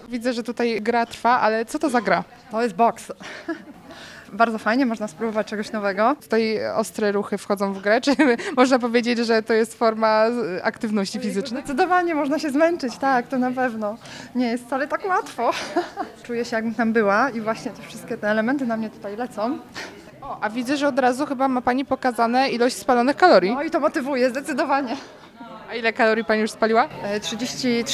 Widzę, że tutaj gra trwa, ale co to za gra? To jest boks. Bardzo fajnie, można spróbować czegoś nowego. Tutaj ostre ruchy wchodzą w grę, czy można powiedzieć, że to jest forma aktywności fizycznej? Zdecydowanie można się zmęczyć, tak, to na pewno. Nie jest wcale tak łatwo. Czuję się, jakbym tam była i właśnie te wszystkie te elementy na mnie tutaj lecą. O, a widzę, że od razu chyba ma Pani pokazane ilość spalonych kalorii. No i to motywuje, zdecydowanie. A ile kalorii Pani już spaliła? 33.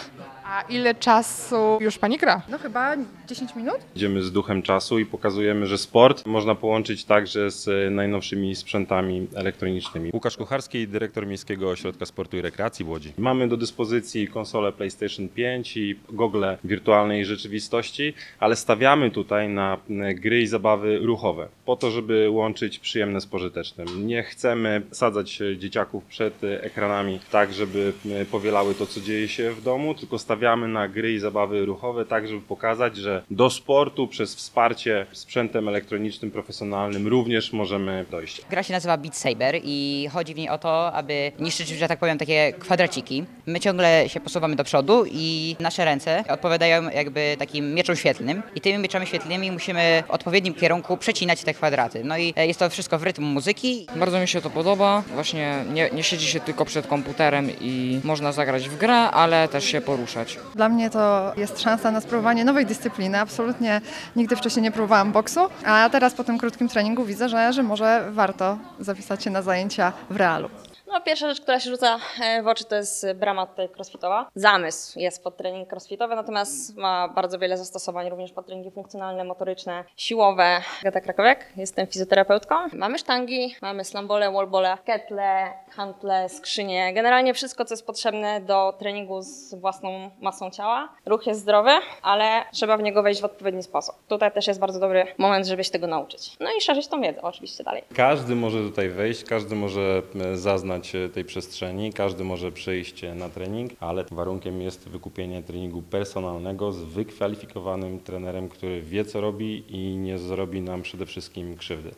A ile czasu już Pani gra? No chyba 10 minut? Idziemy z duchem czasu i pokazujemy, że sport można połączyć także z najnowszymi sprzętami elektronicznymi. Łukasz Kucharski, dyrektor Miejskiego Ośrodka Sportu i Rekreacji w Łodzi. Mamy do dyspozycji konsolę PlayStation 5 i gogle wirtualnej rzeczywistości, ale stawiamy tutaj na gry i zabawy ruchowe, po to, żeby łączyć przyjemne z pożytecznym. Nie chcemy sadzać dzieciaków przed ekranami tak, żeby powielały to, co dzieje się w domu, tylko stawiamy na gry i zabawy ruchowe tak, żeby pokazać, że do sportu przez wsparcie sprzętem elektronicznym, profesjonalnym również możemy dojść. Gra się nazywa Beat Saber i chodzi w niej o to, aby niszczyć, że tak powiem, takie kwadraciki. My ciągle się posuwamy do przodu i nasze ręce odpowiadają jakby takim mieczom świetlnym i tymi mieczami świetlnymi musimy w odpowiednim kierunku przecinać te kwadraty. No i jest to wszystko w rytm muzyki. Bardzo mi się to podoba. Właśnie nie siedzi się tylko przed komputerem i można zagrać w grę, ale też się poruszać. Dla mnie to jest szansa na spróbowanie nowej dyscypliny. Absolutnie nigdy wcześniej nie próbowałam boksu, a teraz po tym krótkim treningu widzę, że może warto zapisać się na zajęcia w realu. No, pierwsza rzecz, która się rzuca w oczy, to jest brama tutaj crossfitowa. Zamysł jest pod trening crossfitowy, natomiast ma bardzo wiele zastosowań również pod treningi funkcjonalne, motoryczne, siłowe. Agata Krakowiak, jestem fizjoterapeutką. Mamy sztangi, mamy slambole, wallbole, ketle, hantle, skrzynie. Generalnie wszystko, co jest potrzebne do treningu z własną masą ciała. Ruch jest zdrowy, ale trzeba w niego wejść w odpowiedni sposób. Tutaj też jest bardzo dobry moment, żeby się tego nauczyć. No i szerzyć tą wiedzę oczywiście dalej. Każdy może tutaj wejść, każdy może zaznać tej przestrzeni, każdy może przyjść na trening, ale warunkiem jest wykupienie treningu personalnego z wykwalifikowanym trenerem, który wie, co robi i nie zrobi nam przede wszystkim krzywdy.